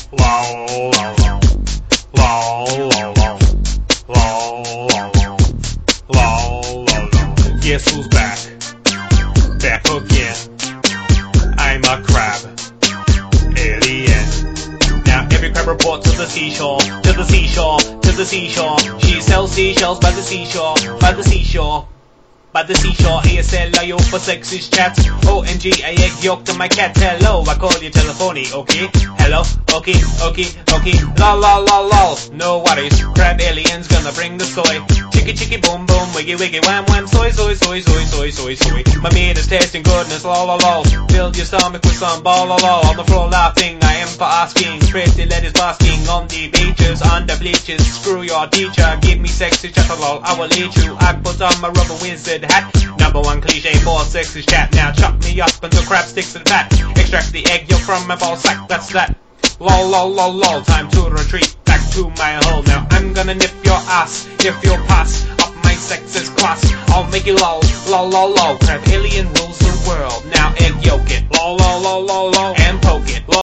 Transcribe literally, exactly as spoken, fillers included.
Lol, lol, lol. Lol, lol, lol. Lol, lol, lol. Lol, lol, lol. Guess who's back? Back again. I'm a crab. Alien. Now every crab report to the seashore, to the seashore, to the seashore. She sells seashells by the seashore, by the seashore. By the seashore, A S L I O for sexist chats. O M G, I egg yolk to my cat. Hello, I call you telephony, okay? Hello, okay, okay, okay. Lol, lol, lol, lol. No worries, crab aliens gonna bring the soy. Chicky, chicky, boom, boom, wiggy, wiggy, wham, wham. Soy, soy, soy, soy, soy, soy, soy. My meat is tasting goodness, lol, lol, lol. Fill your stomach with some ball, lol, lol. On the floor laughing, I am for asking. Pretty ladies basking on the beaches, on the bleachers. Screw your teacher, give me sexy chat, lol. I will eat you. I put on my rubber wizard hat. Number one cliche, more sexy chat. Now chop me up until crab sticks to the fat. Extract the egg yolk from my ball sack, that's that. Lol, lol, lol, lol. Time to retreat back to my hole. Now I'm gonna nip your ass if you'll pass up my sexist class. I'll make you lol, lol, lol, lol. Crab alien will